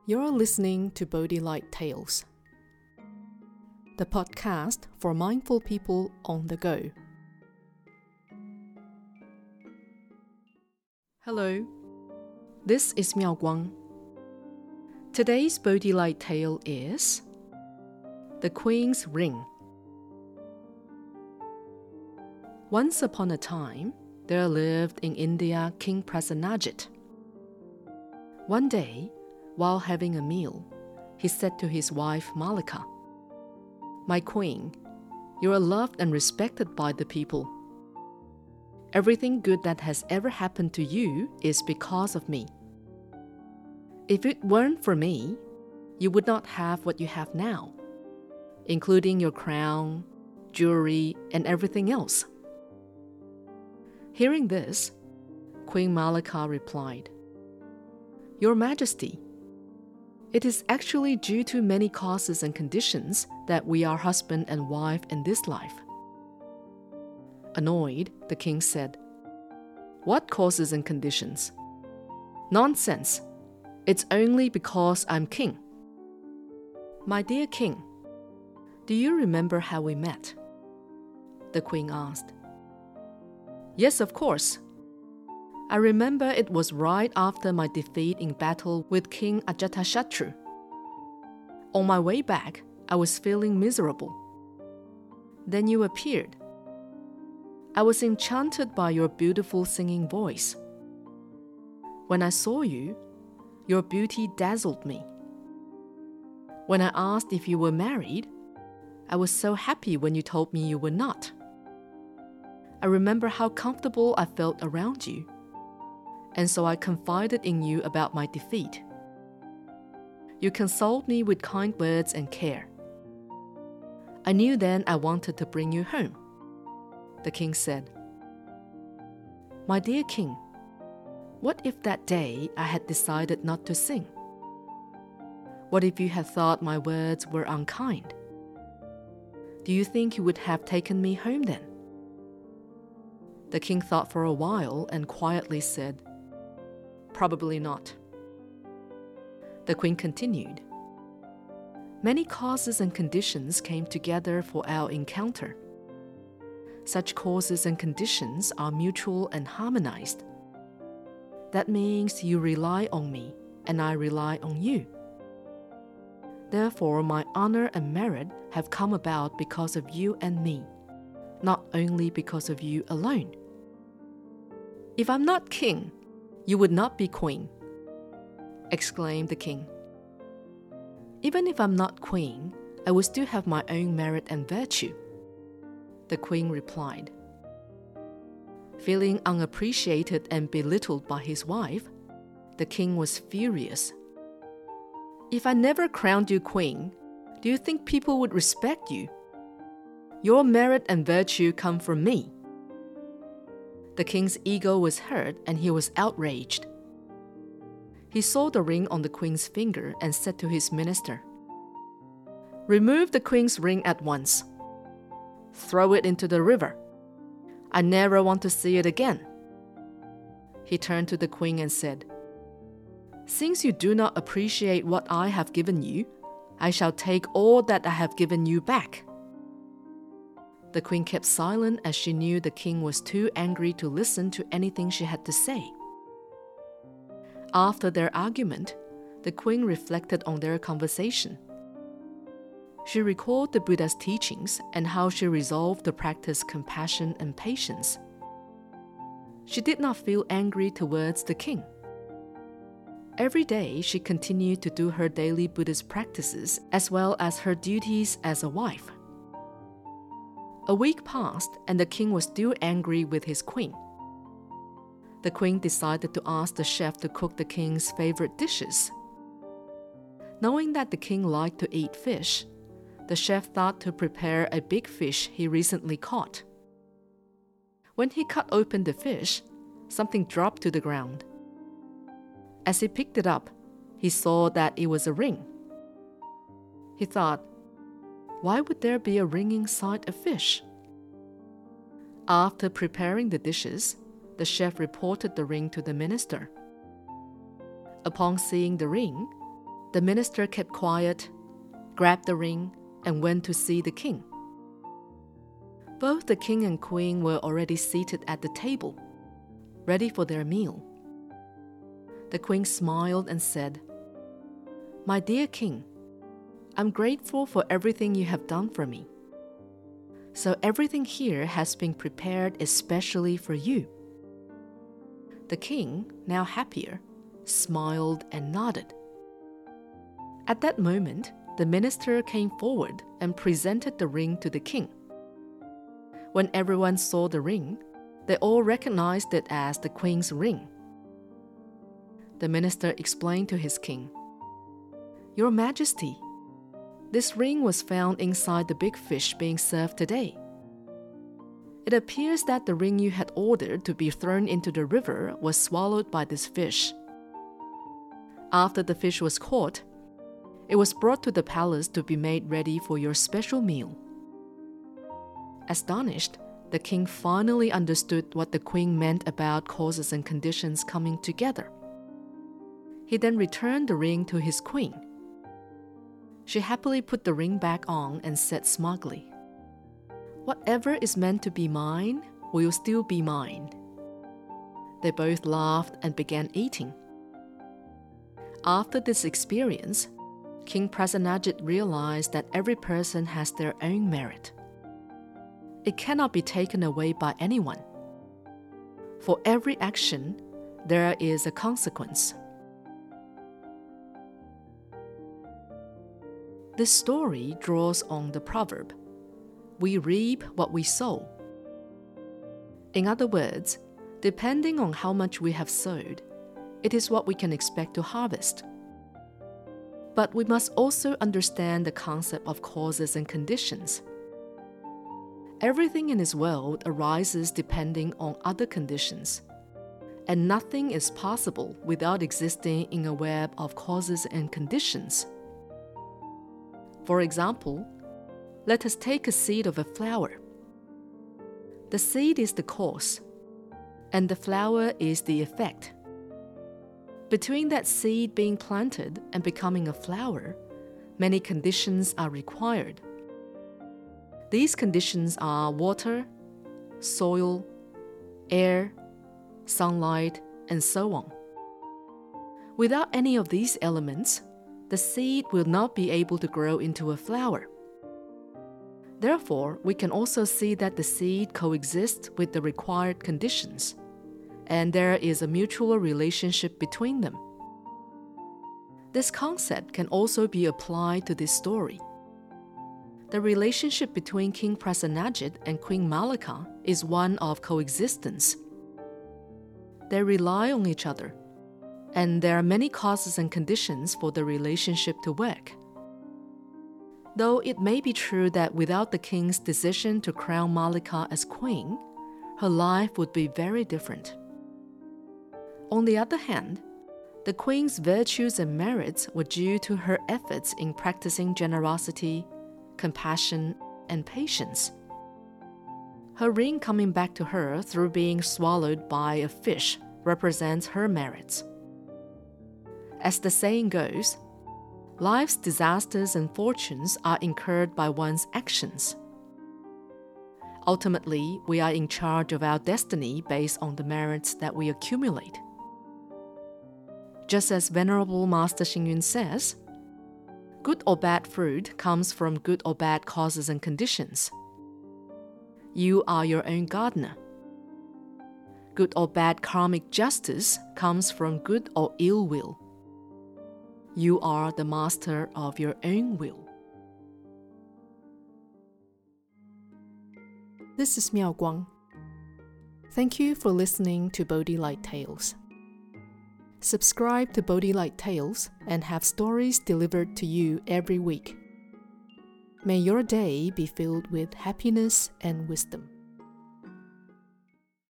You're listening to Bodhi Light Tales, the podcast for mindful people on the go. Hello, this is Miao Guang. Today's Bodhi Light Tale is The Queen's Ring. Once upon a time, there lived in India King Prasenajit. One day, while having a meal, he said to his wife Malika, "My queen, you are loved and respected by the people. Everything good that has ever happened to you is because of me. If it weren't for me, you would not have what you have now, including your crown, jewelry, and everything else." Hearing this, Queen Malika replied, "Your Majesty, it is actually due to many causes and conditions that we are husband and wife in this life." Annoyed, the king said, "What causes and conditions? Nonsense! It's only because I'm king." "My dear king, do you remember how we met?" the queen asked. "Yes, of course. I remember it was right after my defeat in battle with King Ajatashatru. On my way back, I was feeling miserable. Then you appeared. I was enchanted by your beautiful singing voice. When I saw you, your beauty dazzled me. When I asked if you were married, I was so happy when you told me you were not. I remember how comfortable I felt around you, and so I confided in you about my defeat. You consoled me with kind words and care. I knew then I wanted to bring you home." The king said, "My dear king, what if that day I had decided not to sing? What if you had thought my words were unkind? Do you think you would have taken me home then?" The king thought for a while and quietly said, "Probably not." The queen continued, "Many causes and conditions came together for our encounter. Such causes and conditions are mutual and harmonized. That means you rely on me and I rely on you. Therefore, my honor and merit have come about because of you and me, not only because of you alone. If I'm not king, you would not be queen," exclaimed the king. "Even if I'm not queen, I will still have my own merit and virtue," the queen replied. Feeling unappreciated and belittled by his wife, the king was furious. "If I never crowned you queen, do you think people would respect you? Your merit and virtue come from me." The king's ego was hurt and he was outraged. He saw the ring on the queen's finger and said to his minister, "Remove the queen's ring at once. Throw it into the river. I never want to see it again." He turned to the queen and said, "Since you do not appreciate what I have given you, I shall take all that I have given you back." The queen kept silent as she knew the king was too angry to listen to anything she had to say. After their argument, the queen reflected on their conversation. She recalled the Buddha's teachings and how she resolved to practice compassion and patience. She did not feel angry towards the king. Every day, she continued to do her daily Buddhist practices as well as her duties as a wife. A week passed and the king was still angry with his queen. The queen decided to ask the chef to cook the king's favorite dishes. Knowing that the king liked to eat fish, the chef thought to prepare a big fish he recently caught. When he cut open the fish, something dropped to the ground. As he picked it up, he saw that it was a ring. He thought, "Why would there be a ring inside a fish?" After preparing the dishes, the chef reported the ring to the minister. Upon seeing the ring, The minister kept quiet, grabbed the ring, and went to see the king. Both the king and queen were already seated at the table, ready for their meal. The queen smiled and said, "My dear king, I'm grateful for everything you have done for me. So everything here has been prepared especially for you." The king, now happier, smiled and nodded. At that moment, the minister came forward and presented the ring to the king. When everyone saw the ring, they all recognized it as the queen's ring. The minister explained to his king, "Your Majesty, this ring was found inside the big fish being served today. It appears that the ring you had ordered to be thrown into the river was swallowed by this fish. After the fish was caught, it was brought to the palace to be made ready for your special meal." Astonished, the king finally understood what the queen meant about causes and conditions coming together. He then returned the ring to his queen. She happily put the ring back on and said smugly, "Whatever is meant to be mine will still be mine." They both laughed and began eating. After this experience, King Prasenajit realized that every person has their own merit. It cannot be taken away by anyone. For every action, there is a consequence. This story draws on the proverb, "We reap what we sow." In other words, depending on how much we have sowed, it is what we can expect to harvest. But we must also understand the concept of causes and conditions. Everything in this world arises depending on other conditions, and nothing is possible without existing in a web of causes and conditions. For example, let us take a seed of a flower. The seed is the cause, and the flower is the effect. Between that seed being planted and becoming a flower, many conditions are required. These conditions are water, soil, air, sunlight, and so on. Without any of these elements, the seed will not be able to grow into a flower. Therefore, we can also see that the seed coexists with the required conditions, and there is a mutual relationship between them. This concept can also be applied to this story. The relationship between King Prasenajit and Queen Malika is one of coexistence. They rely on each other, and there are many causes and conditions for the relationship to work. Though it may be true that without the king's decision to crown Malika as queen, her life would be very different. On the other hand, the queen's virtues and merits were due to her efforts in practicing generosity, compassion, and patience. Her ring coming back to her through being swallowed by a fish represents her merits. As the saying goes, life's disasters and fortunes are incurred by one's actions. Ultimately, we are in charge of our destiny based on the merits that we accumulate. Just as Venerable Master Xing Yun says, good or bad fruit comes from good or bad causes and conditions. You are your own gardener. Good or bad karmic justice comes from good or ill will. You are the master of your own will. This is Miao Guang. Thank you for listening to Bodhi Light Tales. Subscribe to Bodhi Light Tales and have stories delivered to you every week. May your day be filled with happiness and wisdom.